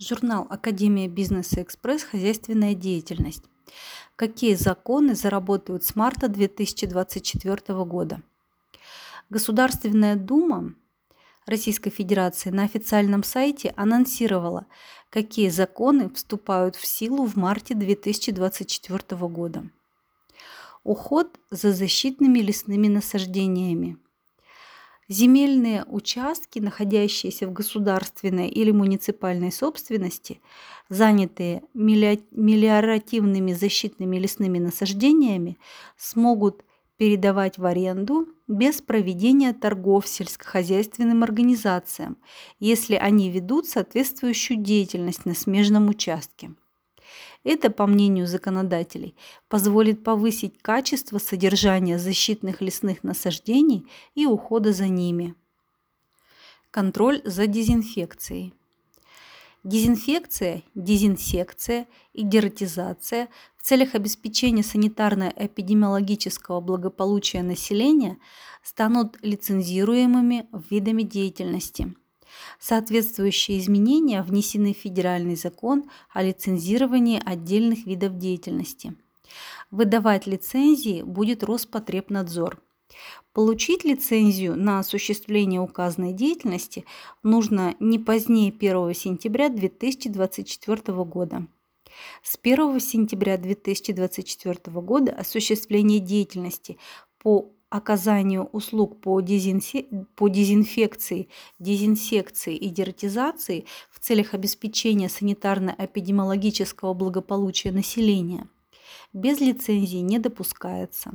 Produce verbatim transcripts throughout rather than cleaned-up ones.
Журнал Академия бизнеса Экспресс. Хозяйственная деятельность. Какие законы заработают с марта две тысячи двадцать четвёртого года? Государственная дума Российской Федерации на официальном сайте анонсировала, какие законы вступают в силу в марте две тысячи двадцать четвёртого года. Уход за защитными лесными насаждениями. Земельные участки, находящиеся в государственной или муниципальной собственности, занятые мелиоративными защитными лесными насаждениями, смогут передавать в аренду без проведения торгов сельскохозяйственным организациям, если они ведут соответствующую деятельность на смежном участке. Это, по мнению законодателей, позволит повысить качество содержания защитных лесных насаждений и ухода за ними. Контроль за дезинфекцией. Дезинфекция, дезинсекция и дератизация в целях обеспечения санитарно-эпидемиологического благополучия населения станут лицензируемыми видами деятельности. Соответствующие изменения внесены в Федеральный закон о лицензировании отдельных видов деятельности. Выдавать лицензии будет Роспотребнадзор. Получить лицензию на осуществление указанной деятельности нужно не позднее первого сентября две тысячи двадцать четвёртого года. С первого сентября две тысячи двадцать четвёртого года осуществление деятельности по оказанию услуг по, дезинсе... по дезинфекции, дезинсекции и дератизации в целях обеспечения санитарно-эпидемиологического благополучия населения без лицензии не допускается.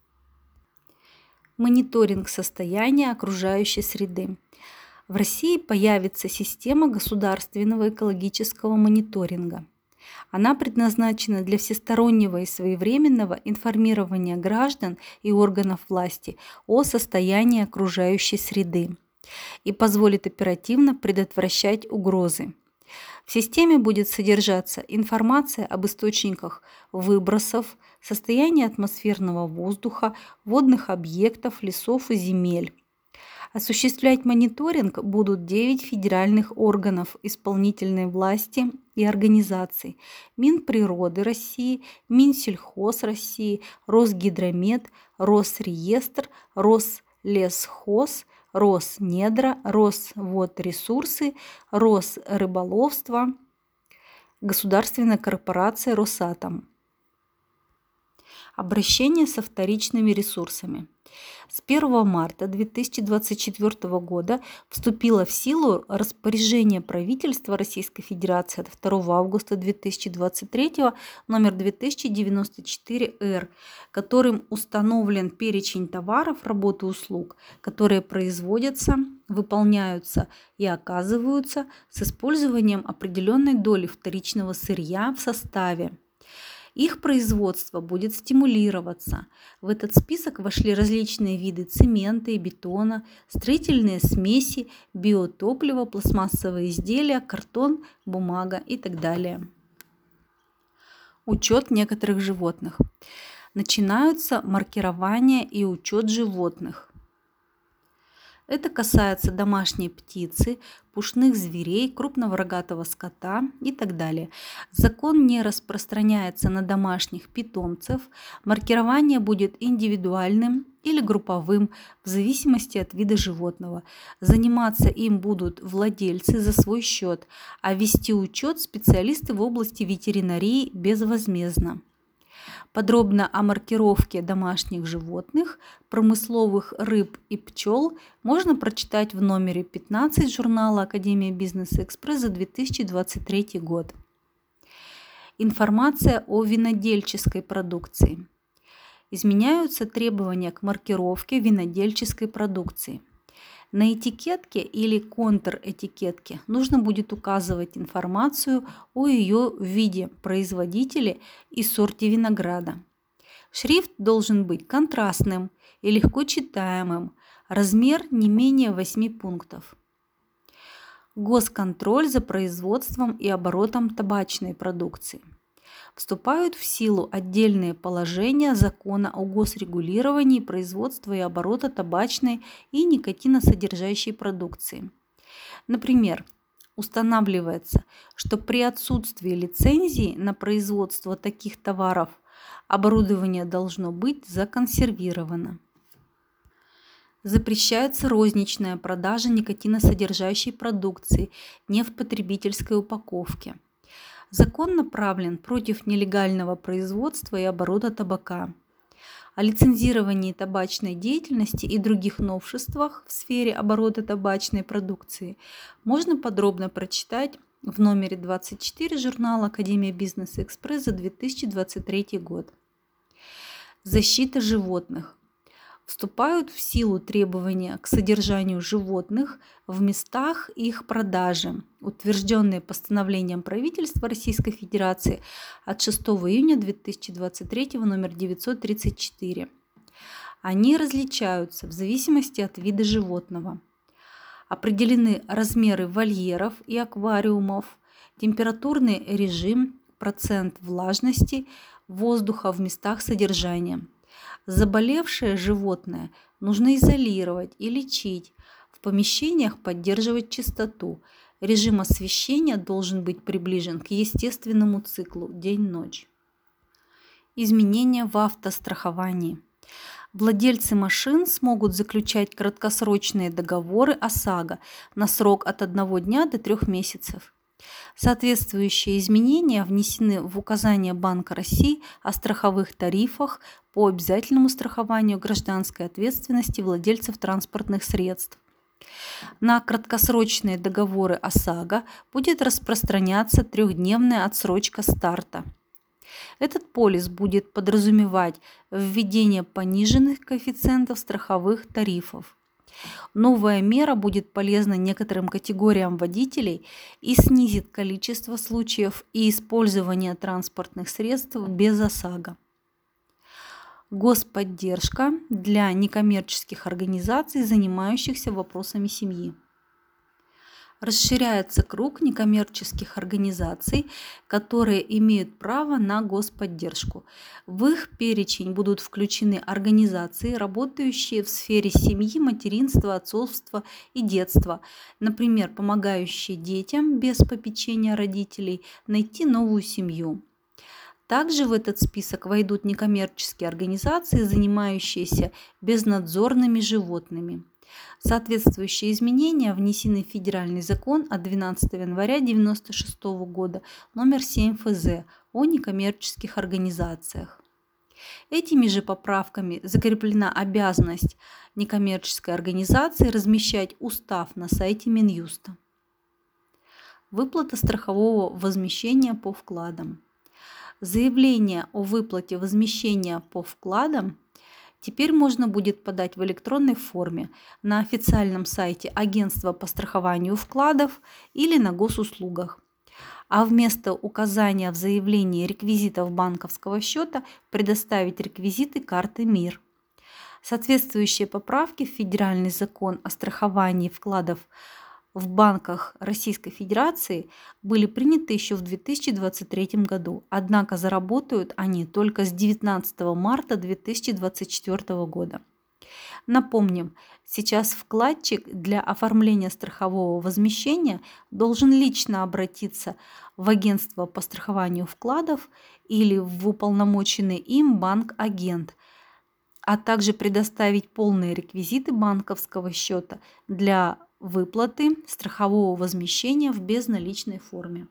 Мониторинг состояния окружающей среды. В России появится система государственного экологического мониторинга. Она предназначена для всестороннего и своевременного информирования граждан и органов власти о состоянии окружающей среды и позволит оперативно предотвращать угрозы. В системе будет содержаться информация об источниках выбросов, состоянии атмосферного воздуха, водных объектов, лесов и земель. Осуществлять мониторинг будут девять федеральных органов исполнительной власти и организаций: Минприроды России, Минсельхоз России, Росгидромет, Росреестр, Рослесхоз, Роснедра, Росводресурсы, Росрыболовство, Государственная корпорация Росатом. Обращение со вторичными ресурсами. С первого марта две тысячи двадцать четвёртого года вступило в силу распоряжение правительства Российской Федерации от второго августа две тысячи двадцать третьего номер две тысячи девяносто четыре эр, которым установлен перечень товаров, работ и услуг, которые производятся, выполняются и оказываются с использованием определенной доли вторичного сырья в составе. Их производство будет стимулироваться. В этот список вошли различные виды цемента и бетона, строительные смеси, биотопливо, пластмассовые изделия, картон, бумага и так далее. Учет некоторых животных. Начинаются маркирование и учет животных. Это касается домашней птицы, пушных зверей, крупного рогатого скота и так далее. Закон не распространяется на домашних питомцев. Маркирование будет индивидуальным или групповым в зависимости от вида животного. Заниматься им будут владельцы за свой счет, а вести учет специалисты в области ветеринарии безвозмездно. Подробно о маркировке домашних животных, промысловых рыб и пчел можно прочитать в номере пятнадцать журнала Академия бизнеса Экспресс за две тысячи двадцать третий год. Информация о винодельческой продукции. Изменяются требования к маркировке винодельческой продукции. На этикетке или контр-этикетке нужно будет указывать информацию о ее виде, производителе и сорте винограда. Шрифт должен быть контрастным и легко читаемым, размер не менее восьми пунктов. Госконтроль за производством и оборотом табачной продукции. Вступают в силу отдельные положения Закона о госрегулировании производства и оборота табачной и никотиносодержащей продукции. Например, устанавливается, что при отсутствии лицензии на производство таких товаров оборудование должно быть законсервировано. Запрещается розничная продажа никотиносодержащей продукции не в потребительской упаковке. Закон направлен против нелегального производства и оборота табака. О лицензировании табачной деятельности и других новшествах в сфере оборота табачной продукции можно подробно прочитать в номере двадцать четыре журнала «Академия бизнеса Экспресс» за две тысячи двадцать третий год. Защита животных. Вступают в силу требования к содержанию животных в местах их продажи, утвержденные постановлением правительства Российской Федерации от шестого июня две тысячи двадцать третьего номер девятьсот тридцать четыре. Они различаются в зависимости от вида животного. Определены размеры вольеров и аквариумов, температурный режим, процент влажности воздуха в местах содержания. Заболевшее животное нужно изолировать и лечить, в помещениях поддерживать чистоту. Режим освещения должен быть приближен к естественному циклу день-ночь. Изменения в автостраховании. Владельцы машин смогут заключать краткосрочные договоры ОСАГО на срок от одного дня до трех месяцев. Соответствующие изменения внесены в указание Банка России о страховых тарифах по обязательному страхованию гражданской ответственности владельцев транспортных средств. На краткосрочные договоры ОСАГО будет распространяться трехдневная отсрочка старта. Этот полис будет подразумевать введение пониженных коэффициентов страховых тарифов. Новая мера будет полезна некоторым категориям водителей и снизит количество случаев и использования транспортных средств без ОСАГО. Господдержка для некоммерческих организаций, занимающихся вопросами семьи. Расширяется круг некоммерческих организаций, которые имеют право на господдержку. В их перечень будут включены организации, работающие в сфере семьи, материнства, отцовства и детства, например, помогающие детям без попечения родителей найти новую семью. Также в этот список войдут некоммерческие организации, занимающиеся безнадзорными животными. Соответствующие изменения внесены в Федеральный закон от двенадцатого января тысяча девятьсот девяносто шестого года номер семь эф зэ о некоммерческих организациях. Этими же поправками закреплена обязанность некоммерческой организации размещать устав на сайте Минюста. Выплата страхового возмещения по вкладам. Заявление о выплате возмещения по вкладам теперь можно будет подать в электронной форме на официальном сайте Агентства по страхованию вкладов или на госуслугах. А вместо указания в заявлении реквизитов банковского счета предоставить реквизиты карты МИР. Соответствующие поправки в Федеральный закон о страховании вкладов в банках Российской Федерации были приняты еще в две тысячи двадцать третьем году, однако заработают они только с девятнадцатого марта две тысячи двадцать четвёртого года. Напомним, сейчас вкладчик для оформления страхового возмещения должен лично обратиться в Агентство по страхованию вкладов или в уполномоченный им банк-агент, а также предоставить полные реквизиты банковского счета для выплаты страхового возмещения в безналичной форме.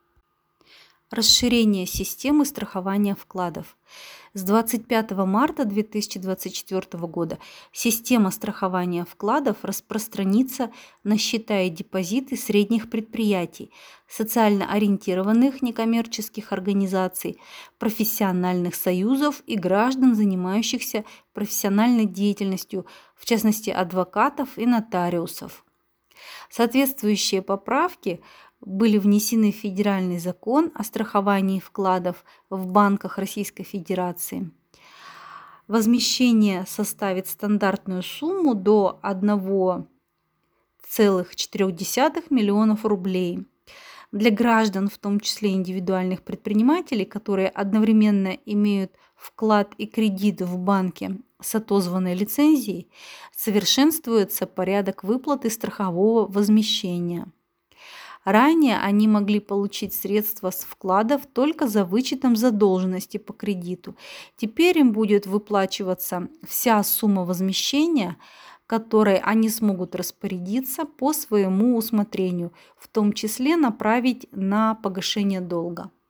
Расширение системы страхования вкладов. С двадцать пятого марта две тысячи двадцать четвёртого года система страхования вкладов распространится на счета и депозиты средних предприятий, социально ориентированных некоммерческих организаций, профессиональных союзов и граждан, занимающихся профессиональной деятельностью, в частности адвокатов и нотариусов. Соответствующие поправки были внесены в Федеральный закон о страховании вкладов в банках Российской Федерации. Возмещение составит стандартную сумму до одного целых четырёх десятых миллионов рублей. Для граждан, в том числе индивидуальных предпринимателей, которые одновременно имеют вклад и кредит в банке с отозванной лицензией, совершенствуется порядок выплаты страхового возмещения. Ранее они могли получить средства с вкладов только за вычетом задолженности по кредиту. Теперь им будет выплачиваться вся сумма возмещения, которой они смогут распорядиться по своему усмотрению, в том числе направить на погашение долга.